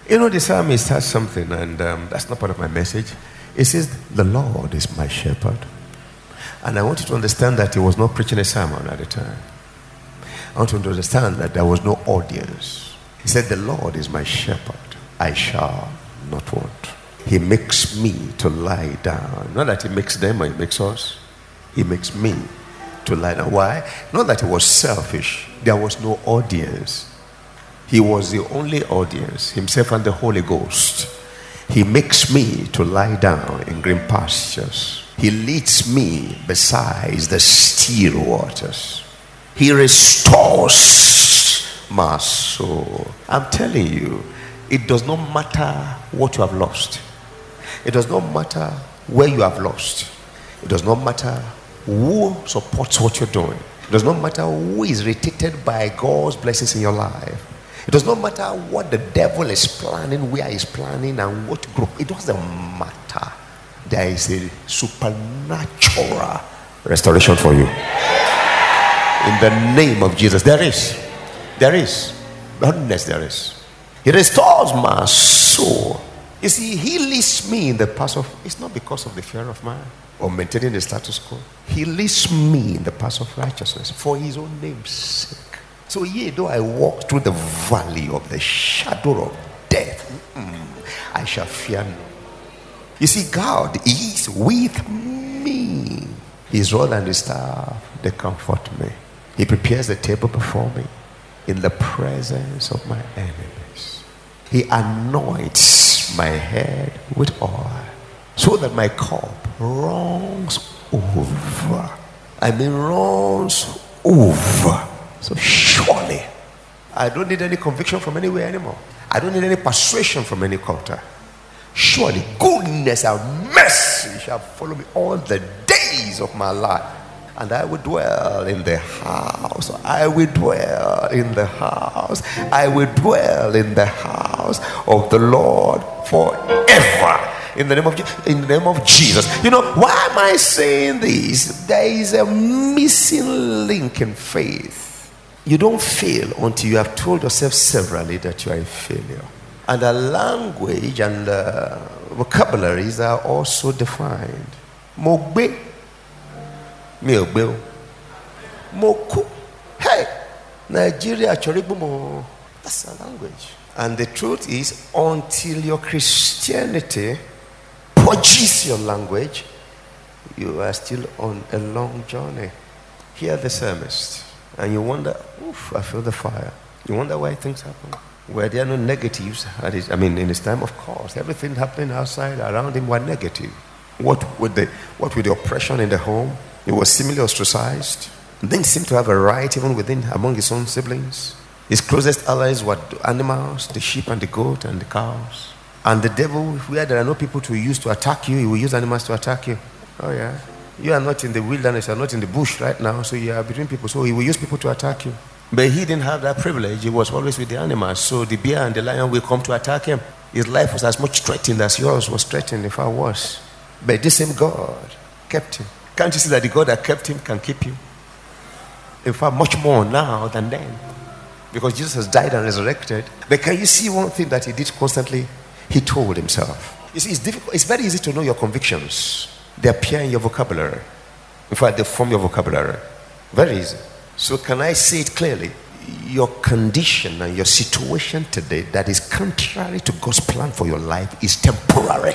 You know, the psalmist has something, and that's not part of my message. It says, the Lord is my shepherd. And I want you to understand that he was not preaching a sermon at the time. I want you to understand that there was no audience. He said, the Lord is my shepherd. I shall not want. He makes me to lie down. Not that he makes them or he makes us. He makes me to lie down. Why? Not that he was selfish. There was no audience. He was the only audience, himself and the Holy Ghost. He makes me to lie down in green pastures. He leads me beside the still waters. He restores my soul. I'm telling you, it does not matter what you have lost. It does not matter where you have lost. It does not matter who supports what you're doing. It does not matter who is irritated by God's blessings in your life. It does not matter what the devil is planning, where he's planning, and what group. It doesn't matter. There is a supernatural restoration for you. In the name of Jesus. There is. There is. Goodness, there is. He restores my soul. You see, he leads me in the path of, it's not because of the fear of man or maintaining the status quo. He leads me in the path of righteousness for his own name's sake. So yea, though I walk through the valley of the shadow of death, I shall fear no. You see, God is with me. His rod and his staff, they comfort me. He prepares the table before me in the presence of my enemies. He anoints my head with oil so that my cup runs over. I mean runs over. So surely I don't need any conviction from anywhere anymore. I don't need any persuasion from any culture. Surely goodness and mercy shall follow me all the days of my life, and I will dwell in the house. I will dwell in the house. I will dwell in the house of the Lord forever. In the name of Jesus. You know, why am I saying this? There is a missing link in faith. You don't fail until you have told yourself severally that you are a failure. And the language and the vocabularies are also defined. Mogbe, miogbe, moku. Hey, Nigeria, choribumo. That's a language. And the truth is, until your Christianity purges your language, you are still on a long journey. Hear the psalmist, and you wonder, oof, I feel the fire. You wonder why things happen. Where there are no negatives, in his time, of course, everything happening outside around him was negative. What with the oppression in the home? He was similarly ostracized. Didn't seem to have a right even among his own siblings. His closest allies were animals, the sheep and the goat and the cows. And the devil, where there are no people to use to attack you, he will use animals to attack you. Oh yeah. You are not in the wilderness, you are not in the bush right now, so you are between people. So he will use people to attack you. But he didn't have that privilege. He was always with the animals. So the bear and the lion will come to attack him. His life was as much threatened as yours was threatened, if I was. But this same God kept him. Can't you see that the God that kept him can keep you? In fact, much more now than then. Because Jesus has died and resurrected. But can you see one thing that he did constantly? He told himself. You see, it's difficult. It's very easy to know your convictions. They appear in your vocabulary. In fact, they form your vocabulary. Very easy. So can I say it clearly? Your condition and your situation today that is contrary to God's plan for your life is temporary.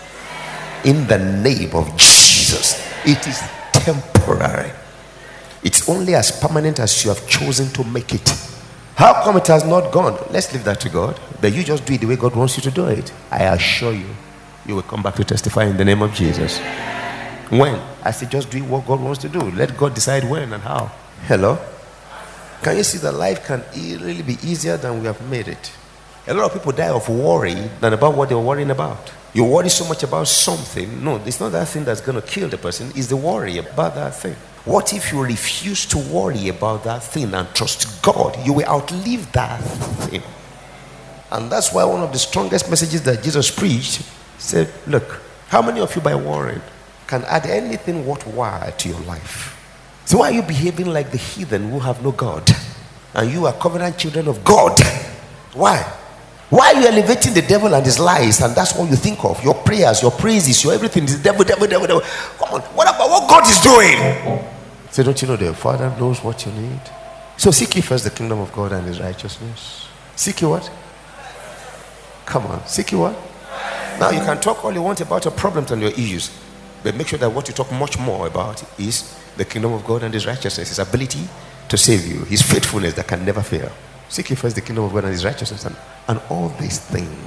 In the name of Jesus, it is temporary. It's only as permanent as you have chosen to make it. How come it has not gone? Let's leave that to God. But you just do it the way God wants you to do it. I assure you, you will come back to testify in the name of Jesus. When? I say just do what God wants to do. Let God decide when and how. Hello? Can you see that life can really be easier than we have made it? A lot of people die of worry than about what they're worrying about. You worry so much about something. No, it's not that thing that's going to kill the person. It's the worry about that thing. What if you refuse to worry about that thing and trust God? You will outlive that thing. And that's why one of the strongest messages that Jesus preached said, look, how many of you by worrying can add anything worthwhile to your life? So why are you behaving like the heathen who have no God? And you are covenant children of God. Why? Why are you elevating the devil and his lies, and that's all you think of? Your prayers, your praises, your everything is devil. Come on, what about what God is doing? So don't you know the Father knows what you need? So seek ye first the kingdom of God and his righteousness. Seek ye what? Come on, seek ye what? Now you can talk all you want about your problems and your issues, but make sure that what you talk much more about is the kingdom of God and his righteousness, his ability to save you, his faithfulness that can never fail. Seek ye first the kingdom of God and his righteousness, and all these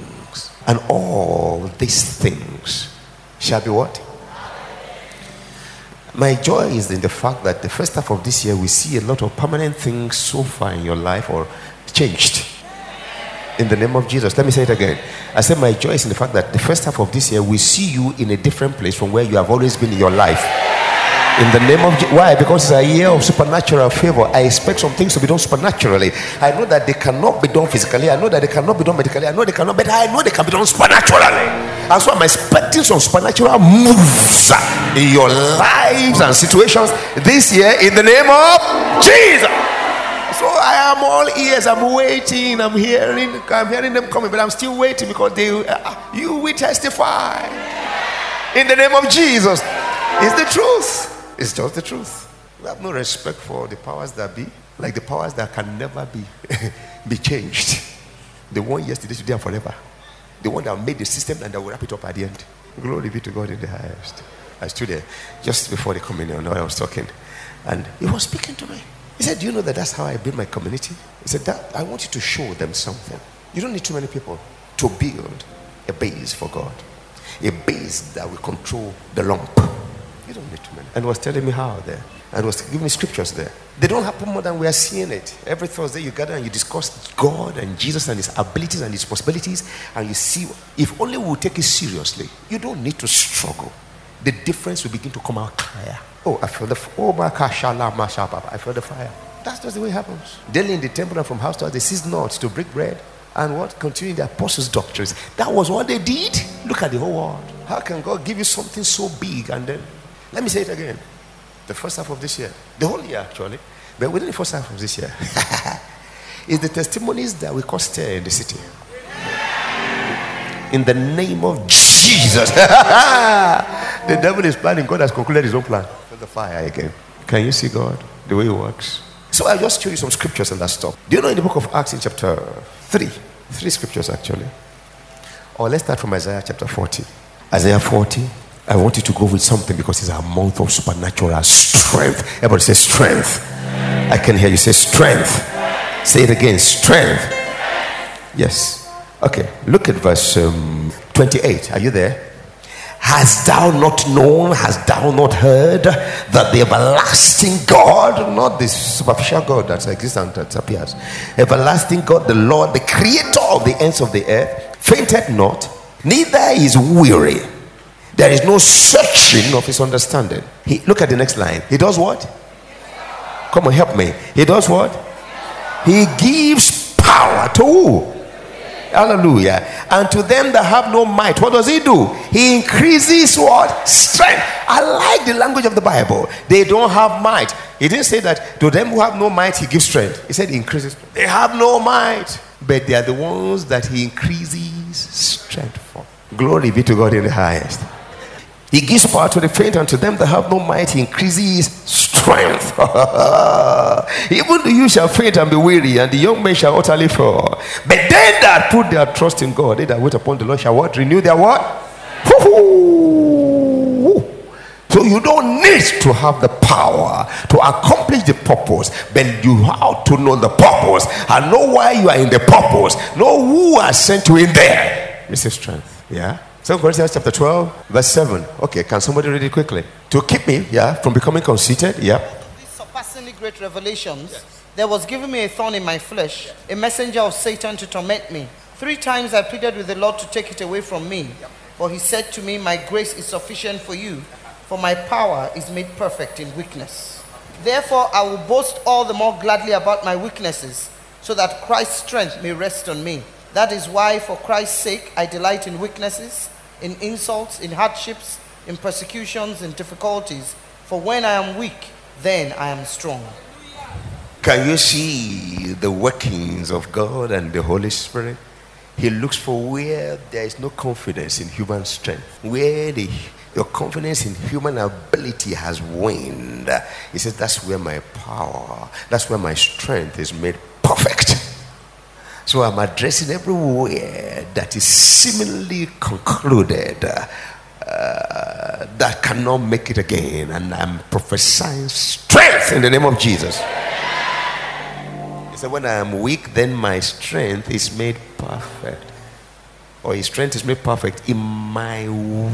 things shall be what? My joy is in the fact that the first half of this year we see a lot of permanent things so far in your life or changed. In the name of Jesus. Let me say it again. I said my joy is in the fact that the first half of this year we see you in a different place from where you have always been in your life. In the name of why? Because it's a year of supernatural favor. I expect some things to be done supernaturally. I know that they cannot be done physically. I know that they cannot be done medically. I know they cannot, but I know they can be done supernaturally. And so I'm expecting some supernatural moves in your lives and situations this year in the name of Jesus. So I am all ears. I'm waiting. I'm hearing them coming, but I'm still waiting because you will testify in the name of Jesus. It's the truth. It's just the truth. We have no respect for the powers that be, like the powers that can never be changed. The one yesterday, today, and forever. The one that made the system and that will wrap it up at the end. Glory be to God in the highest. I stood there just before the communion when I was talking, and he was speaking to me. He said, "Do you know that that's how I build my community?" He said, "That I want you to show them something. You don't need too many people to build a base for God, a base that will control the lump. You don't need too many." And was telling me how there, and was giving me scriptures there. They don't happen more than we are seeing it. Every Thursday you gather and you discuss God and Jesus and his abilities and his possibilities, and you see if only we will take it seriously. You don't need to struggle. The difference will begin to come out clear. Oh, I feel the I feel the fire. That's just the way it happens. Daily in the temple and from house to house, they cease not to break bread and what? Continuing the apostles' doctrines. That was what they did. Look at the whole world. How can God give you something so big and then? Let me say it again. The first half of this year, the whole year actually, but within the first half of this year, is the testimonies that we call stir in the city. In the name of Jesus. The devil is planning. God has concluded his own plan. For the fire again. Can you see God? The way he works. So I'll just show you some scriptures and that stuff. Do you know in the book of Acts in chapter 3? 3 scriptures actually. Or let's start from Isaiah chapter 40. Isaiah 40. I want you to go with something because it's a month of supernatural strength. Everybody say strength. I can hear you say strength. Say it again. Strength. Yes. Okay. Look at verse 28. Are you there? Hast thou not known, hast thou not heard that the everlasting God, not the superficial God that exists and that appears, everlasting God, the Lord, the creator of the ends of the earth, fainted not, neither is weary. There is no searching of his understanding. Look at the next line. He does what? Come on, help me. He does what? He gives power to who? Hallelujah. And to them that have no might, what does he do? He increases what? Strength. I like the language of the Bible. They don't have might. He didn't say that to them who have no might, he gives strength. He said he increases. They have no might, but they are the ones that he increases strength for. Glory be to God in the highest. He gives power to the faint, and to them that have no might, he increases strength. Even the youth shall faint and be weary, and the young men shall utterly fall. But they that put their trust in God, they that wait upon the Lord, shall what? Renew their what? So you don't need to have the power to accomplish the purpose, but you have to know the purpose and know why you are in the purpose. Know who has sent you in there. This is strength. Yeah. 2 Corinthians chapter 12, verse 7. Okay, can somebody read it quickly? To keep me, from becoming conceited, These surpassingly great revelations, there was given me a thorn in my flesh, a messenger of Satan to torment me. 3 times I pleaded with the Lord to take it away from me. But he said to me, my grace is sufficient for you, for my power is made perfect in weakness. Therefore I will boast all the more gladly about my weaknesses, so that Christ's strength may rest on me. That is why, for Christ's sake, I delight in weaknesses, in insults, in hardships, in persecutions, in difficulties. For when I am weak, then I am strong. Can you see the workings of God and the Holy Spirit He looks for where there is no confidence in human strength, where your confidence in human ability has waned. He says, that's where my power, that's where my strength is made perfect. So I'm addressing everywhere that is seemingly concluded, that cannot make it again, and I'm prophesying strength in the name of Jesus. He said, when I am weak, then my strength is made perfect. Or his strength is made perfect in my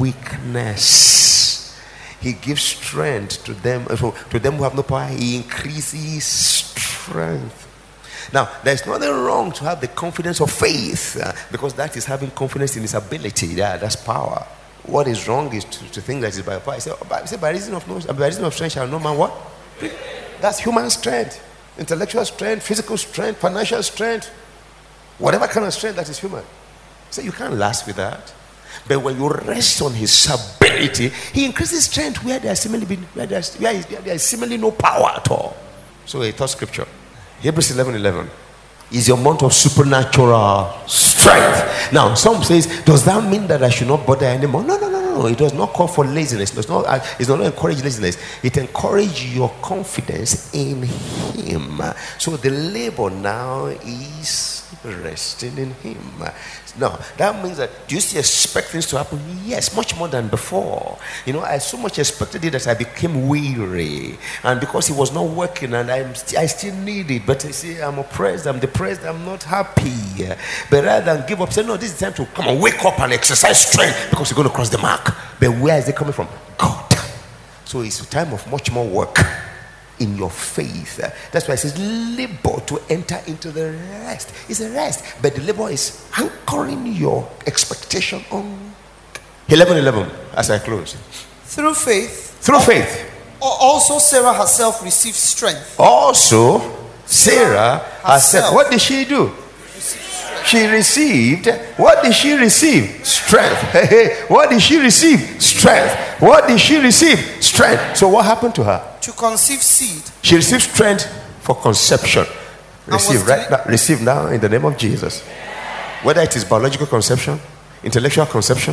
weakness. He gives strength to them. So to them who have no power, he increases strength. Now, there's nothing wrong to have the confidence of faith, because that is having confidence in his ability. Yeah, that's power. What is wrong is to think that it's by power. He said, by reason of strength shall no man what? That's human strength, intellectual strength, physical strength, financial strength, whatever kind of strength that is human. So you can't last with that. But when you rest on his ability, he increases strength where there is seemingly no power at all. So he taught scripture. Hebrews 11:11 is your month of supernatural strength. Now, some says, does that mean that I should not bother anymore? No. It does not call for laziness. It does not encourage laziness. It encourages your confidence in him. So the labor now is resting in him. Now, that means that, do you still expect things to happen? Yes, much more than before. I so much expected it that I became weary. And because it was not working, and I still need it. But you see, I'm oppressed, I'm depressed, I'm not happy. But rather than give up, say, no, this is time to come and wake up and exercise strength, because you're going to cross the mark. But where is it coming from? God. So it's a time of much more work in your faith. That's why it says labor to enter into the rest. It's a rest, but the labor is anchoring your expectation on 11:11 as I close. Through faith. Also Sarah herself received strength. Also Sarah herself. What did she do? She received. What did she receive? Strength. What did she receive? Strength. What did she receive? Strength. So what happened to her? To conceive seed. She received strength for conception. Receive right now. Receive now in the name of Jesus. Whether it is biological conception, intellectual conception,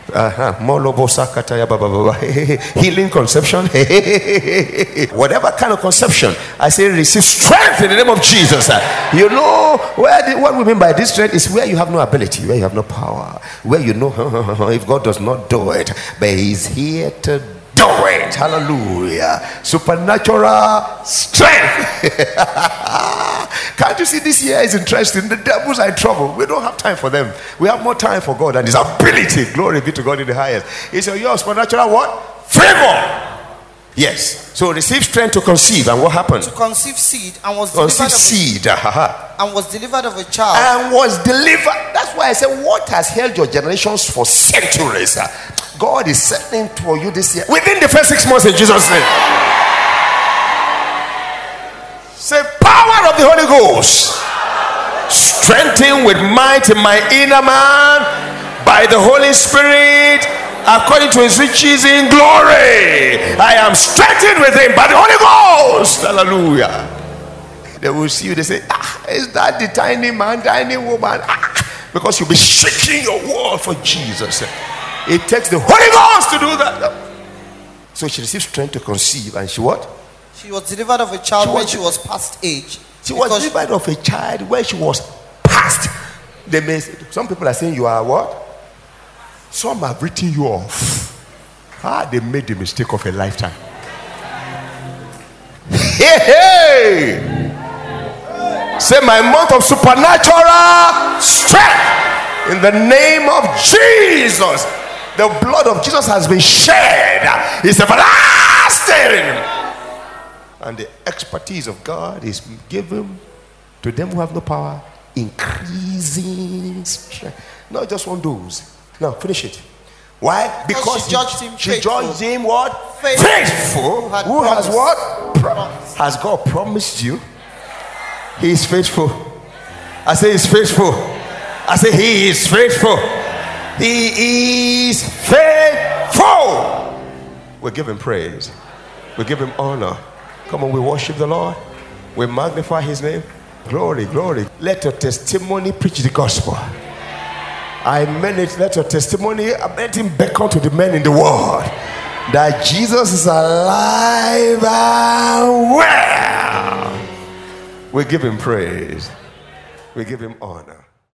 healing conception, whatever kind of conception, I say receive strength in the name of Jesus. You know what we mean by this strength is where you have no ability, where you have no power, where you know if God does not do it, but he's here to do it. Hallelujah. Supernatural strength. Can't you see this year is interesting? The devils are in trouble. We don't have time for them. We have more time for God and his ability. Glory be to God in the highest. It's your supernatural what? Favor. Yes. So receive strength to conceive. And what happened? To conceive seed and was delivered of a child. And was delivered. That's why I said, what has held your generations for centuries? God is sending for you this year. Within the first 6 months in Jesus' name. Say, power of the Holy Ghost, strengthened with might in my inner man by the Holy Spirit, according to his riches in glory. I am strengthened with him by the Holy Ghost. Hallelujah. They will see you, they say, is that the tiny man, tiny woman? Because you'll be shaking your world for Jesus. It takes the Holy Ghost to do that. So she received strength to conceive, and she what? She was delivered of a child when she was past age. She was delivered of a child when she was past. Some people are saying you are what? Some have written you off. They made the mistake of a lifetime. Hey! Say, my month of supernatural strength in the name of Jesus. The blood of Jesus has been shed. It's everlasting. And the expertise of God is given to them who have no power, increasing strength. Not just one dose. Now finish it. Why? Because she judged him what? Faithful. Who has what? Has God promised you? He is faithful. I say he's faithful. I say he is faithful. He is faithful. We give him praise. We give him honor. Come on, we worship the Lord. We magnify his name. Glory, glory. Let your testimony preach the gospel. I meant it. Let your testimony, let him beckon to the men in the world that Jesus is alive and well. We give him praise. We give him honor.